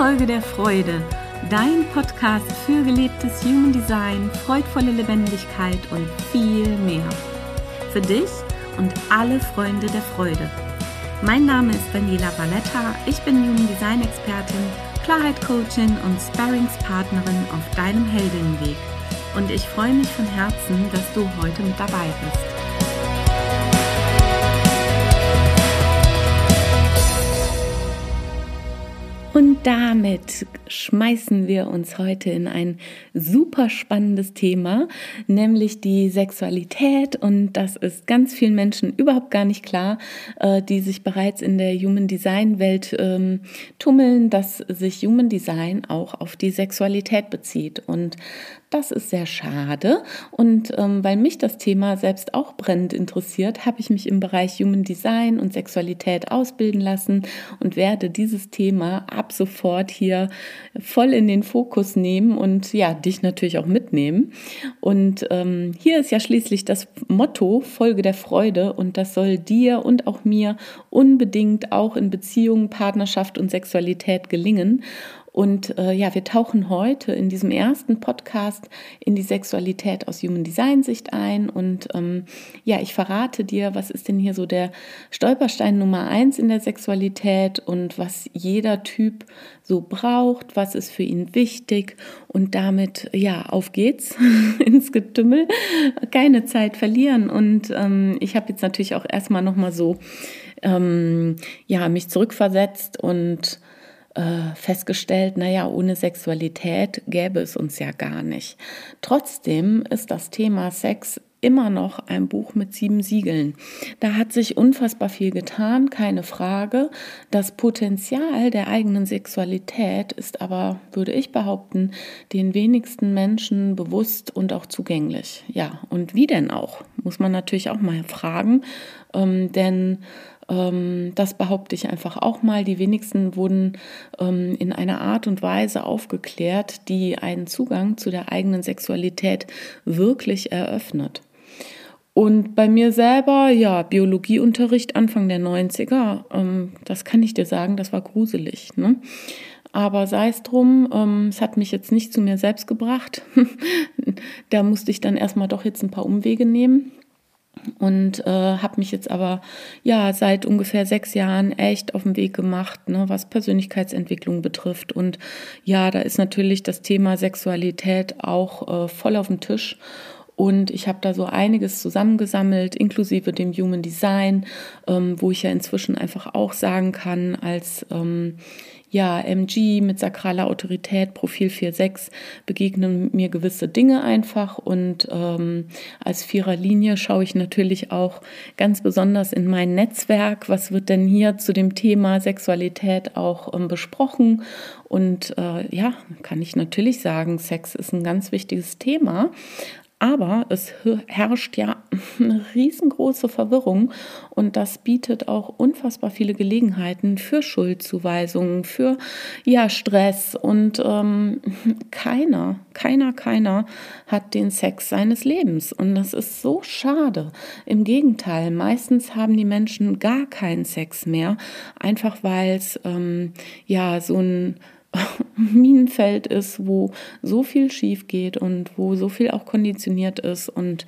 Folge der Freude, dein Podcast für gelebtes Human Design, freudvolle Lebendigkeit und viel mehr. Für dich und alle Freunde der Freude. Mein Name ist Daniela Valletta, ich bin Human Design Expertin, Klarheit Coachin und Sparringspartnerin auf deinem Heldinnenweg. Und ich freue mich von Herzen, dass du heute mit dabei bist. Und damit schmeißen wir uns heute in ein super spannendes Thema, nämlich die Sexualität. Und das ist ganz vielen Menschen überhaupt gar nicht klar, die sich bereits in der Human Design Welt tummeln, dass sich Human Design auch auf die Sexualität bezieht. Und das ist sehr schade. Und weil mich das Thema selbst auch brennend interessiert, habe ich mich im Bereich Human Design und Sexualität ausbilden lassen und werde dieses Thema ab sofort hier voll in den Fokus nehmen und ja, dich natürlich auch mitnehmen. Und hier ist ja schließlich das Motto Folge der Freude und das soll dir und auch mir unbedingt auch in Beziehungen, Partnerschaft und Sexualität gelingen. Und wir tauchen heute in diesem ersten Podcast in die Sexualität aus Human Design Sicht ein und ich verrate dir, was ist denn hier so der Stolperstein Nummer 1 in der Sexualität und was jeder Typ so braucht, was ist für ihn wichtig und damit, auf geht's ins Getümmel, keine Zeit verlieren und ich habe jetzt natürlich auch erstmal nochmal so mich zurückversetzt und festgestellt, ohne Sexualität gäbe es uns ja gar nicht. Trotzdem ist das Thema Sex immer noch ein Buch mit 7 Siegeln. Da hat sich unfassbar viel getan, keine Frage. Das Potenzial der eigenen Sexualität ist aber, würde ich behaupten, den wenigsten Menschen bewusst und auch zugänglich. Ja, und wie denn auch? Muss man natürlich auch mal fragen, denn das behaupte ich einfach auch mal. Die wenigsten wurden in einer Art und Weise aufgeklärt, die einen Zugang zu der eigenen Sexualität wirklich eröffnet. Und bei mir selber, Biologieunterricht Anfang der 90er, das kann ich dir sagen, das war gruselig, ne? Aber sei es drum, es hat mich jetzt nicht zu mir selbst gebracht. Da musste ich dann erstmal doch jetzt ein paar Umwege nehmen. Und habe mich jetzt aber seit ungefähr 6 Jahren echt auf den Weg gemacht, ne, was Persönlichkeitsentwicklung betrifft. Und da ist natürlich das Thema Sexualität auch voll auf dem Tisch. Und ich habe da so einiges zusammengesammelt, inklusive dem Human Design, wo ich ja inzwischen einfach auch sagen kann, als MG mit sakraler Autorität, Profil 4-6, begegnen mir gewisse Dinge einfach und als 4er-Linie schaue ich natürlich auch ganz besonders in mein Netzwerk, was wird denn hier zu dem Thema Sexualität auch besprochen und kann ich natürlich sagen, Sex ist ein ganz wichtiges Thema. Aber es herrscht ja eine riesengroße Verwirrung und das bietet auch unfassbar viele Gelegenheiten für Schuldzuweisungen, für Stress und keiner hat den Sex seines Lebens und das ist so schade. Im Gegenteil, meistens haben die Menschen gar keinen Sex mehr, einfach weil es so ein Minenfeld ist, wo so viel schief geht und wo so viel auch konditioniert ist und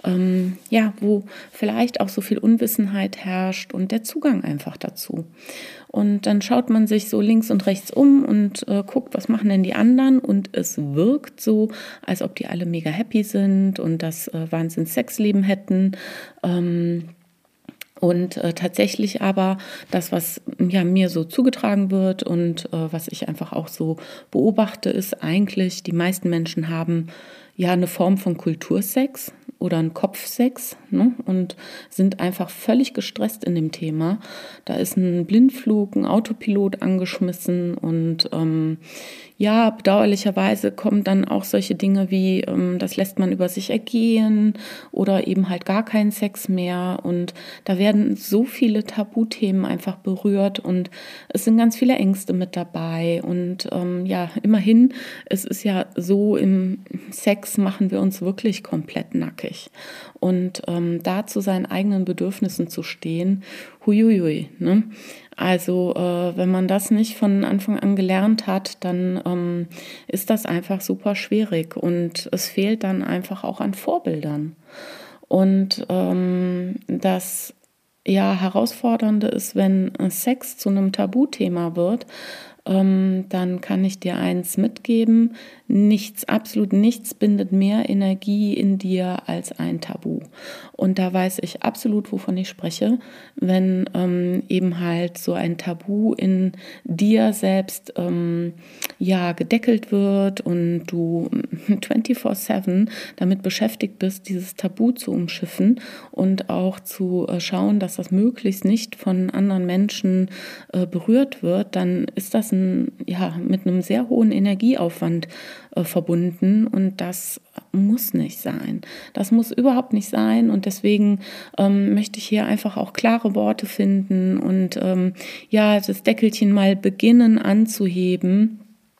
wo vielleicht auch so viel Unwissenheit herrscht und der Zugang einfach dazu. Und dann schaut man sich so links und rechts um und guckt, was machen denn die anderen und es wirkt so, als ob die alle mega happy sind und das Wahnsinns-Sexleben hätten. Und tatsächlich aber das, was mir so zugetragen wird und was ich einfach auch so beobachte, ist eigentlich, die meisten Menschen haben eine Form von Kultursex oder einen Kopfsex, ne? Und sind einfach völlig gestresst in dem Thema. Da ist ein Blindflug, ein Autopilot angeschmissen und bedauerlicherweise kommen dann auch solche Dinge wie, das lässt man über sich ergehen oder eben halt gar keinen Sex mehr und da werden so viele Tabuthemen einfach berührt und es sind ganz viele Ängste mit dabei und immerhin, es ist ja so, im Sex machen wir uns wirklich komplett nackig und da zu seinen eigenen Bedürfnissen zu stehen, huiuiui, ne? Also wenn man das nicht von Anfang an gelernt hat, dann ist das einfach super schwierig und es fehlt dann einfach auch an Vorbildern. Und das ja, Herausfordernde ist, wenn Sex zu einem Tabuthema wird, dann kann ich dir eins mitgeben: Nichts, absolut nichts bindet mehr Energie in dir als ein Tabu. Und da weiß ich absolut, wovon ich spreche, wenn eben halt so ein Tabu in dir selbst ja, gedeckelt wird und du 24/7 damit beschäftigt bist, dieses Tabu zu umschiffen und auch zu schauen, dass das möglichst nicht von anderen Menschen berührt wird, dann ist das ja, mit einem sehr hohen Energieaufwand verbunden und das muss nicht sein. Das muss überhaupt nicht sein und deswegen möchte ich hier einfach auch klare Worte finden und ja, das Deckelchen mal beginnen anzuheben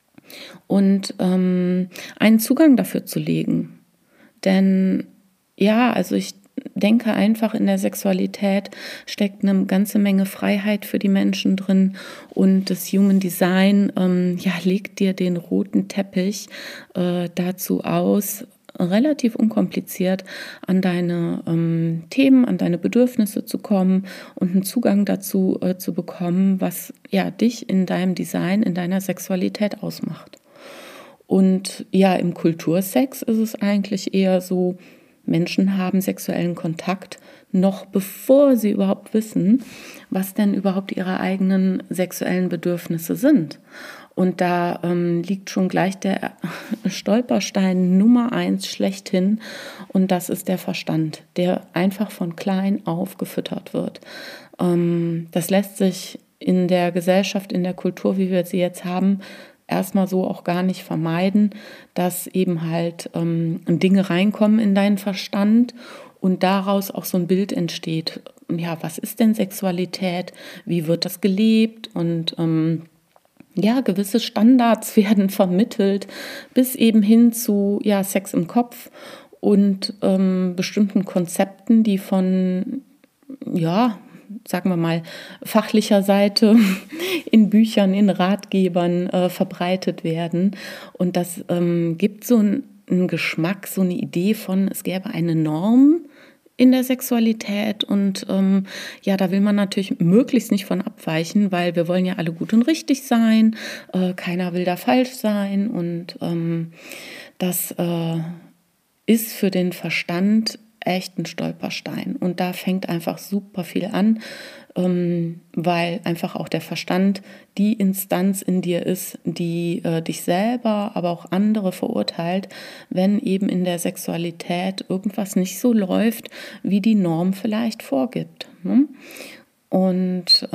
und einen Zugang dafür zu legen. Denn ja, also ich denke einfach, in der Sexualität steckt eine ganze Menge Freiheit für die Menschen drin und das Human Design ja, legt dir den roten Teppich dazu aus, relativ unkompliziert an deine Themen, an deine Bedürfnisse zu kommen und einen Zugang dazu zu bekommen, was ja dich in deinem Design, in deiner Sexualität ausmacht. Und ja, im Kultursex ist es eigentlich eher so, Menschen haben sexuellen Kontakt, noch bevor sie überhaupt wissen, was denn überhaupt ihre eigenen sexuellen Bedürfnisse sind. Und da liegt schon gleich der Stolperstein Nummer 1 schlechthin und das ist der Verstand, der einfach von klein auf gefüttert wird. Das lässt sich in der Gesellschaft, in der Kultur, wie wir sie jetzt haben, erstmal so auch gar nicht vermeiden, dass eben halt Dinge reinkommen in deinen Verstand und daraus auch so ein Bild entsteht. Ja, was ist denn Sexualität? Wie wird das gelebt? Und ja, gewisse Standards werden vermittelt, bis eben hin zu ja, Sex im Kopf und bestimmten Konzepten, die von ja, sagen wir mal, fachlicher Seite in Büchern, in Ratgebern verbreitet werden. Und das gibt so einen Geschmack, so eine Idee von, es gäbe eine Norm in der Sexualität und ja, da will man natürlich möglichst nicht von abweichen, weil wir wollen ja alle gut und richtig sein, keiner will da falsch sein und das ist für den Verstand echt ein Stolperstein. Und da fängt einfach super viel an, weil einfach auch der Verstand die Instanz in dir ist, die dich selber, aber auch andere verurteilt, wenn eben in der Sexualität irgendwas nicht so läuft, wie die Norm vielleicht vorgibt. Ne? Und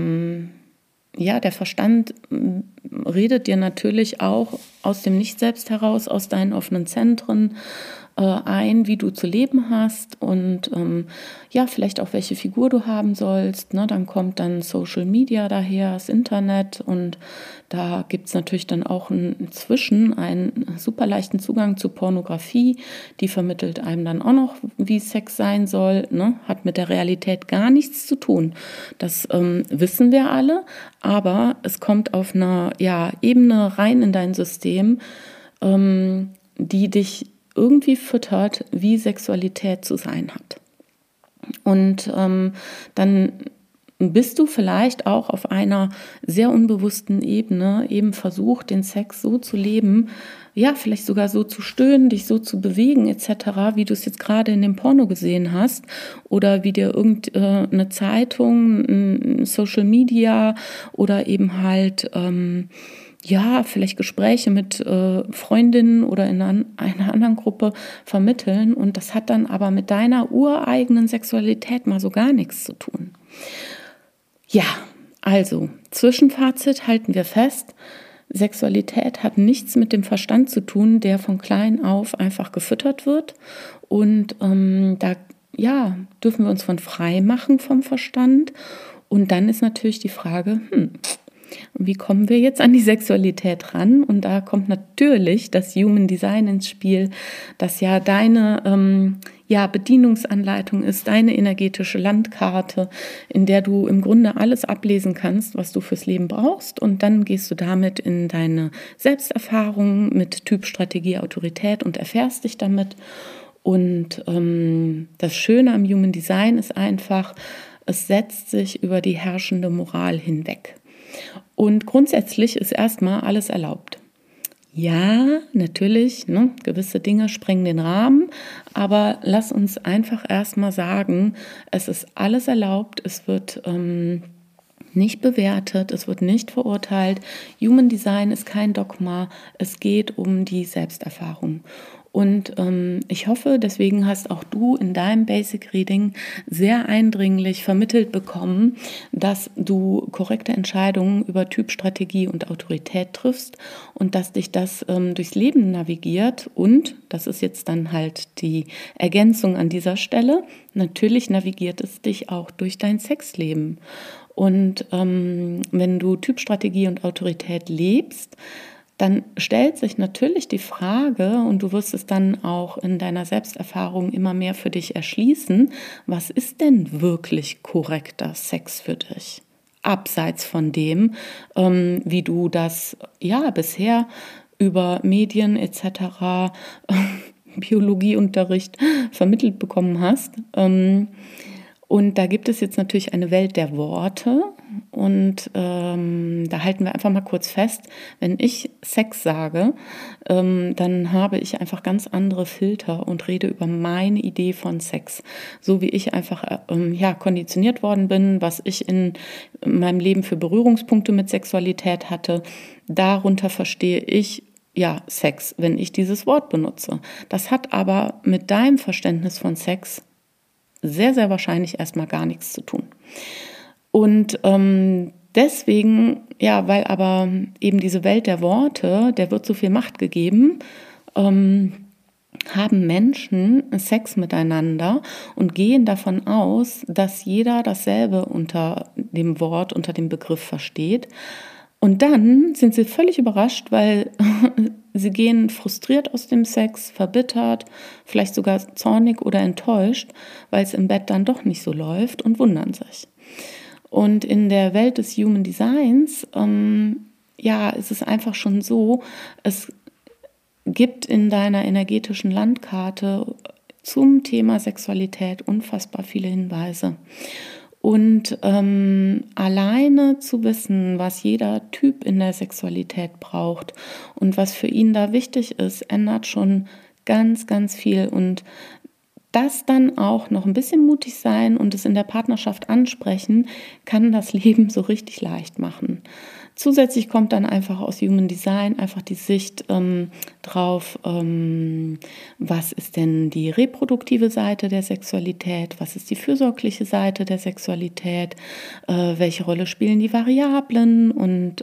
ja, der Verstand redet dir natürlich auch aus dem Nicht-Selbst heraus, aus deinen offenen Zentren ein, wie du zu leben hast und ja, vielleicht auch welche Figur du haben sollst. Ne? Dann kommt dann Social Media daher, das Internet und da gibt es natürlich dann auch inzwischen einen super leichten Zugang zu Pornografie. Die vermittelt einem dann auch noch, wie Sex sein soll. Ne? Hat mit der Realität gar nichts zu tun. Das wissen wir alle, aber es kommt auf einer ja, Ebene rein in dein System, die dich irgendwie füttert, wie Sexualität zu sein hat. Und dann bist du vielleicht auch auf einer sehr unbewussten Ebene eben versucht, den Sex so zu leben, ja, vielleicht sogar so zu stöhnen, dich so zu bewegen etc., wie du es jetzt gerade in dem Porno gesehen hast oder wie dir irgendeine Zeitung, Social Media oder eben halt ja, vielleicht Gespräche mit Freundinnen oder in einer anderen Gruppe vermitteln und das hat dann aber mit deiner ureigenen Sexualität mal so gar nichts zu tun. Ja, also Zwischenfazit halten wir fest, Sexualität hat nichts mit dem Verstand zu tun, der von klein auf einfach gefüttert wird und da ja, dürfen wir uns von frei machen vom Verstand und dann ist natürlich die Frage, Und wie kommen wir jetzt an die Sexualität ran? Und da kommt natürlich das Human Design ins Spiel, das ja deine Bedienungsanleitung ist, deine energetische Landkarte, in der du im Grunde alles ablesen kannst, was du fürs Leben brauchst. Und dann gehst du damit in deine Selbsterfahrung mit Typ, Strategie, Autorität und erfährst dich damit. Und das Schöne am Human Design ist einfach, es setzt sich über die herrschende Moral hinweg. Und grundsätzlich ist erstmal alles erlaubt. Ja, natürlich, gewisse Dinge sprengen den Rahmen, aber lass uns einfach erstmal sagen, es ist alles erlaubt, es wird nicht bewertet, es wird nicht verurteilt. Human Design ist kein Dogma, es geht um die Selbsterfahrung. Und ich hoffe, deswegen hast auch du in deinem Basic Reading sehr eindringlich vermittelt bekommen, dass du korrekte Entscheidungen über Typ, Strategie und Autorität triffst und dass dich das durchs Leben navigiert. Und, das ist jetzt dann halt die Ergänzung an dieser Stelle, natürlich navigiert es dich auch durch dein Sexleben. Und wenn du Typ, Strategie und Autorität lebst, dann stellt sich natürlich die Frage, und du wirst es dann auch in deiner Selbsterfahrung immer mehr für dich erschließen, was ist denn wirklich korrekter Sex für dich? Abseits von dem, wie du das bisher über Medien etc., Biologieunterricht vermittelt bekommen hast. Und da gibt es jetzt natürlich eine Welt der Worte und da halten wir einfach mal kurz fest, wenn ich Sex sage, dann habe ich einfach ganz andere Filter und rede über meine Idee von Sex, so wie ich einfach konditioniert worden bin, was ich in meinem Leben für Berührungspunkte mit Sexualität hatte. Darunter verstehe ich Sex, wenn ich dieses Wort benutze. Das hat aber mit deinem Verständnis von Sex sehr, sehr wahrscheinlich erstmal gar nichts zu tun. Und deswegen, weil aber eben diese Welt der Worte, der wird so viel Macht gegeben, haben Menschen Sex miteinander und gehen davon aus, dass jeder dasselbe unter dem Wort, unter dem Begriff versteht. Und dann sind sie völlig überrascht, weil sie gehen frustriert aus dem Sex, verbittert, vielleicht sogar zornig oder enttäuscht, weil es im Bett dann doch nicht so läuft und wundern sich. Und in der Welt des Human Designs, ist es einfach schon so, es gibt in deiner energetischen Landkarte zum Thema Sexualität unfassbar viele Hinweise. Und alleine zu wissen, was jeder Typ in der Sexualität braucht und was für ihn da wichtig ist, ändert schon ganz, ganz viel. Und das dann auch noch ein bisschen mutig sein und es in der Partnerschaft ansprechen, kann das Leben so richtig leicht machen. Zusätzlich kommt dann einfach aus Human Design einfach die Sicht drauf, was ist denn die reproduktive Seite der Sexualität, was ist die fürsorgliche Seite der Sexualität, welche Rolle spielen die Variablen und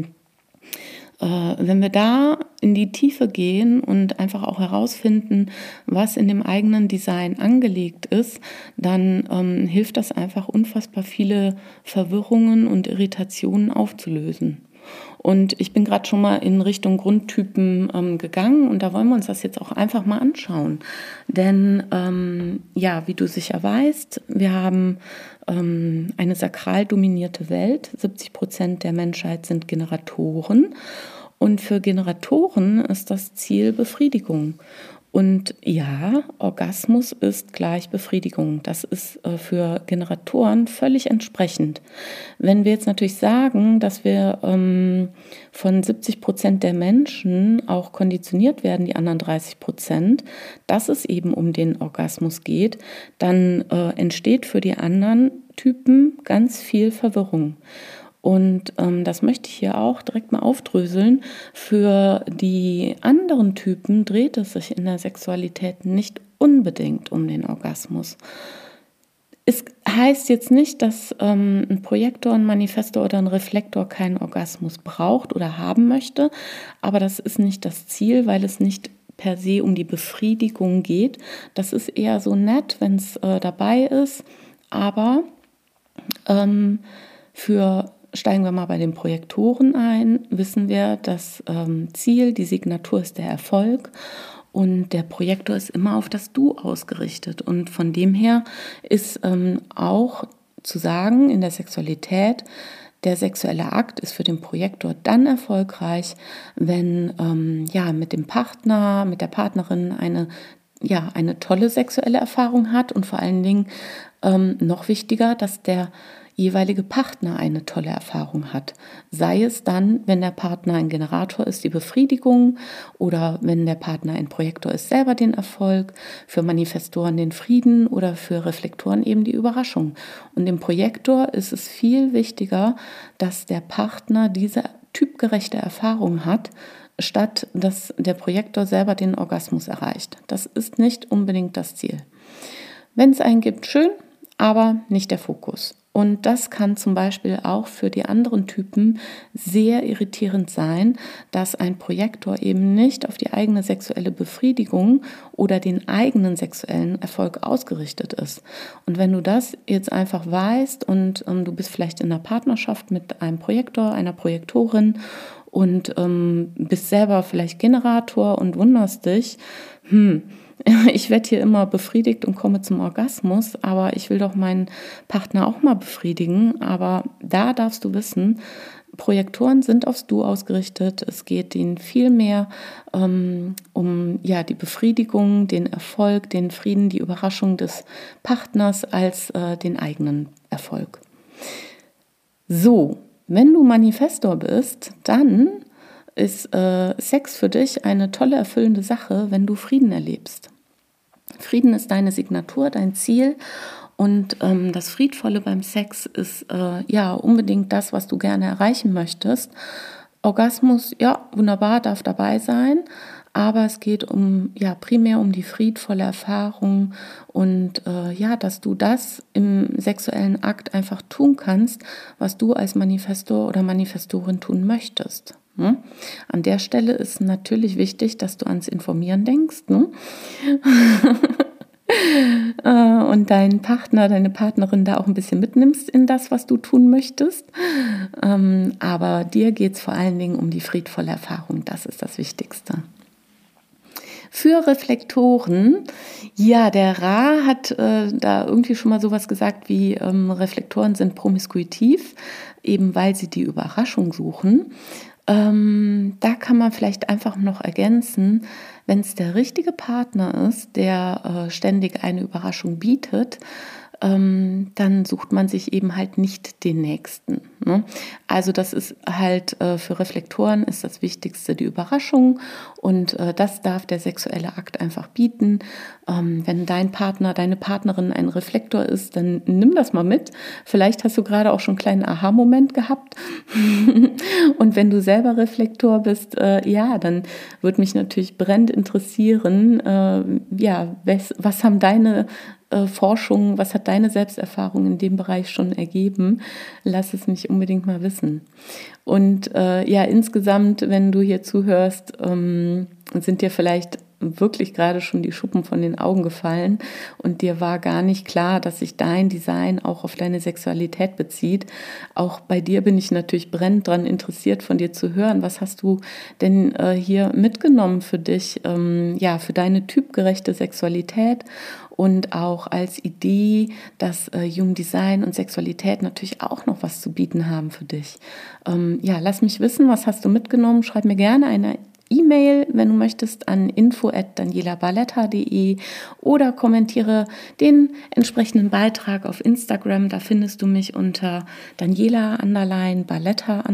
wenn wir da in die Tiefe gehen und einfach auch herausfinden, was in dem eigenen Design angelegt ist, dann hilft das einfach unfassbar viele Verwirrungen und Irritationen aufzulösen. Und ich bin gerade schon mal in Richtung Grundtypen gegangen und da wollen wir uns das jetzt auch einfach mal anschauen. Denn wie du sicher weißt, wir haben eine sakral dominierte Welt. 70% der Menschheit sind Generatoren. Und für Generatoren ist das Ziel Befriedigung. Und ja, Orgasmus ist gleich Befriedigung. Das ist für Generatoren völlig entsprechend. Wenn wir jetzt natürlich sagen, dass wir von 70% der Menschen auch konditioniert werden, die anderen 30%, dass es eben um den Orgasmus geht, dann entsteht für die anderen Typen ganz viel Verwirrung. Und das möchte ich hier auch direkt mal aufdröseln. Für die anderen Typen dreht es sich in der Sexualität nicht unbedingt um den Orgasmus. Es heißt jetzt nicht, dass ein Projektor, ein Manifestor oder ein Reflektor keinen Orgasmus braucht oder haben möchte, aber das ist nicht das Ziel, weil es nicht per se um die Befriedigung geht. Das ist eher so nett, wenn es dabei ist, aber für steigen wir mal bei den Projektoren ein, wissen wir, das Ziel, die Signatur ist der Erfolg und der Projektor ist immer auf das Du ausgerichtet. Und von dem her ist auch zu sagen, in der Sexualität, der sexuelle Akt ist für den Projektor dann erfolgreich, wenn mit dem Partner, mit der Partnerin eine tolle sexuelle Erfahrung hat und vor allen Dingen noch wichtiger, dass der jeweilige Partner eine tolle Erfahrung hat. Sei es dann, wenn der Partner ein Generator ist, die Befriedigung, oder wenn der Partner ein Projektor ist, selber den Erfolg, für Manifestoren den Frieden oder für Reflektoren eben die Überraschung. Und dem Projektor ist es viel wichtiger, dass der Partner diese typgerechte Erfahrung hat, statt dass der Projektor selber den Orgasmus erreicht. Das ist nicht unbedingt das Ziel. Wenn es einen gibt, schön, aber nicht der Fokus. Und das kann zum Beispiel auch für die anderen Typen sehr irritierend sein, dass ein Projektor eben nicht auf die eigene sexuelle Befriedigung oder den eigenen sexuellen Erfolg ausgerichtet ist. Und wenn du das jetzt einfach weißt und du bist vielleicht in einer Partnerschaft mit einem Projektor, einer Projektorin und bist selber vielleicht Generator und wunderst dich, ich werde hier immer befriedigt und komme zum Orgasmus, aber ich will doch meinen Partner auch mal befriedigen. Aber da darfst du wissen, Projektoren sind aufs Du ausgerichtet. Es geht ihnen viel mehr um die Befriedigung, den Erfolg, den Frieden, die Überraschung des Partners als den eigenen Erfolg. So, wenn du Manifestor bist, dann ist Sex für dich eine tolle, erfüllende Sache, wenn du Frieden erlebst. Frieden ist deine Signatur, dein Ziel, und das Friedvolle beim Sex ist unbedingt das, was du gerne erreichen möchtest. Orgasmus, ja, wunderbar, darf dabei sein, aber es geht primär um die friedvolle Erfahrung und dass du das im sexuellen Akt einfach tun kannst, was du als Manifestor oder Manifestorin tun möchtest. Ne? An der Stelle ist natürlich wichtig, dass du ans Informieren denkst, ne? Und deinen Partner, deine Partnerin da auch ein bisschen mitnimmst in das, was du tun möchtest. Aber dir geht es vor allen Dingen um die friedvolle Erfahrung, das ist das Wichtigste. Für Reflektoren, ja, der Ra hat da irgendwie schon mal sowas gesagt wie Reflektoren sind promiskuitiv, eben weil sie die Überraschung suchen. Da kann man vielleicht einfach noch ergänzen, wenn es der richtige Partner ist, der ständig eine Überraschung bietet, dann sucht man sich eben halt nicht den Nächsten. Ne? Also das ist halt für Reflektoren ist das Wichtigste die Überraschung, und das darf der sexuelle Akt einfach bieten. Wenn dein Partner, deine Partnerin ein Reflektor ist, dann nimm das mal mit. Vielleicht hast du gerade auch schon einen kleinen Aha-Moment gehabt. Und wenn du selber Reflektor bist, dann würde mich natürlich brennend interessieren, was haben deine Forschung, was hat deine Selbsterfahrung in dem Bereich schon ergeben? Lass es mich unbedingt mal wissen. Und insgesamt, wenn du hier zuhörst, sind dir vielleicht wirklich gerade schon die Schuppen von den Augen gefallen und dir war gar nicht klar, dass sich dein Design auch auf deine Sexualität bezieht. Auch bei dir bin ich natürlich brennend daran interessiert, von dir zu hören. Was hast du denn hier mitgenommen für dich, für deine typgerechte Sexualität? Und auch als Idee, dass Human Design und Sexualität natürlich auch noch was zu bieten haben für dich. Lass mich wissen, was hast du mitgenommen? Schreib mir gerne eine E-Mail, wenn du möchtest, an info@danielabarletta.de oder kommentiere den entsprechenden Beitrag auf Instagram. Da findest du mich unter Daniela_Barletta_.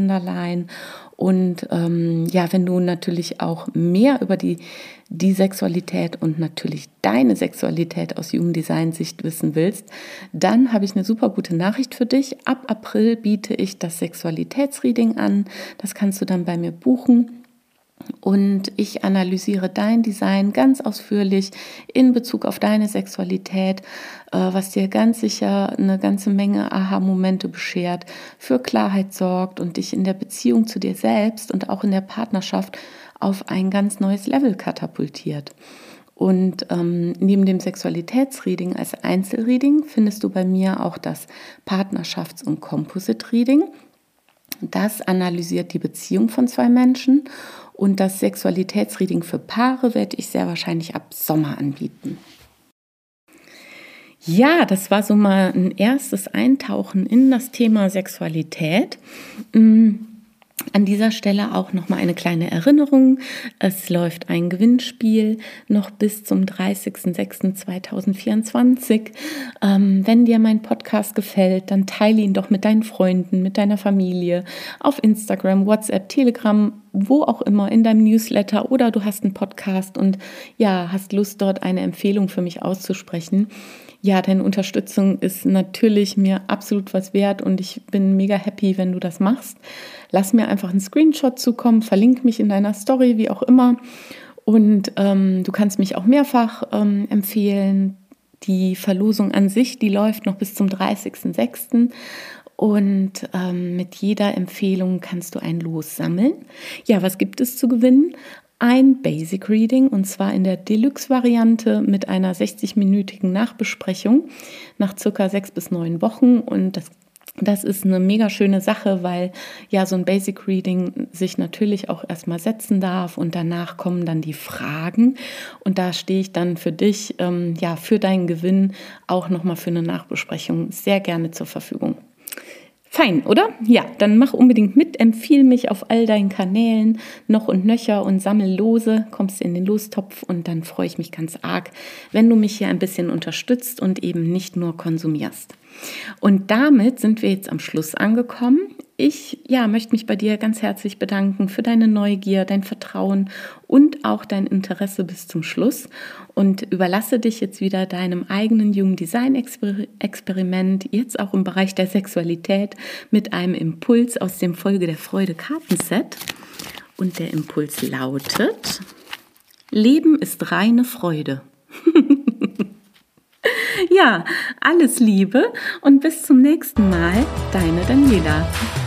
Und wenn du natürlich auch mehr über die Sexualität und natürlich deine Sexualität aus Human Design Sicht wissen willst, dann habe ich eine super gute Nachricht für dich. Ab April biete ich das Sexualitätsreading an. Das kannst du dann bei mir buchen. Und ich analysiere dein Design ganz ausführlich in Bezug auf deine Sexualität, was dir ganz sicher eine ganze Menge Aha-Momente beschert, für Klarheit sorgt und dich in der Beziehung zu dir selbst und auch in der Partnerschaft auf ein ganz neues Level katapultiert. Und neben dem Sexualitätsreading als Einzelreading findest du bei mir auch das Partnerschafts- und Composite-Reading. Das analysiert die Beziehung von zwei Menschen und das Sexualitätsreading für Paare werde ich sehr wahrscheinlich ab Sommer anbieten. Ja, das war so mal ein erstes Eintauchen in das Thema Sexualität. An dieser Stelle auch nochmal eine kleine Erinnerung. Es läuft ein Gewinnspiel noch bis zum 30.06.2024. Wenn dir mein Podcast gefällt, dann teile ihn doch mit deinen Freunden, mit deiner Familie, auf Instagram, WhatsApp, Telegram, wo auch immer, in deinem Newsletter oder du hast einen Podcast und ja, hast Lust, dort eine Empfehlung für mich auszusprechen. Ja, deine Unterstützung ist natürlich mir absolut was wert und ich bin mega happy, wenn du das machst. Lass mir einfach einen Screenshot zukommen, verlink mich in deiner Story, wie auch immer. Und du kannst mich auch mehrfach empfehlen. Die Verlosung an sich, die läuft noch bis zum 30.06. Und mit jeder Empfehlung kannst du ein Los sammeln. Ja, was gibt es zu gewinnen? Ein Basic Reading und zwar in der Deluxe-Variante mit einer 60-minütigen Nachbesprechung nach circa 6 bis 9 Wochen. Und das ist eine mega schöne Sache, weil ja so ein Basic Reading sich natürlich auch erstmal setzen darf und danach kommen dann die Fragen. Und da stehe ich dann für dich, für deinen Gewinn auch nochmal für eine Nachbesprechung sehr gerne zur Verfügung. Fein, oder? Ja, dann mach unbedingt mit, empfiehl mich auf all deinen Kanälen noch und nöcher und sammel Lose, kommst in den Lostopf und dann freue ich mich ganz arg, wenn du mich hier ein bisschen unterstützt und eben nicht nur konsumierst. Und damit sind wir jetzt am Schluss angekommen. Ich möchte mich bei dir ganz herzlich bedanken für deine Neugier, dein Vertrauen und auch dein Interesse bis zum Schluss und überlasse dich jetzt wieder deinem eigenen Human Design Experiment, jetzt auch im Bereich der Sexualität, mit einem Impuls aus dem Folge der Freude Kartenset. Und der Impuls lautet: Leben ist reine Freude. Ja, alles Liebe und bis zum nächsten Mal, deine Daniela.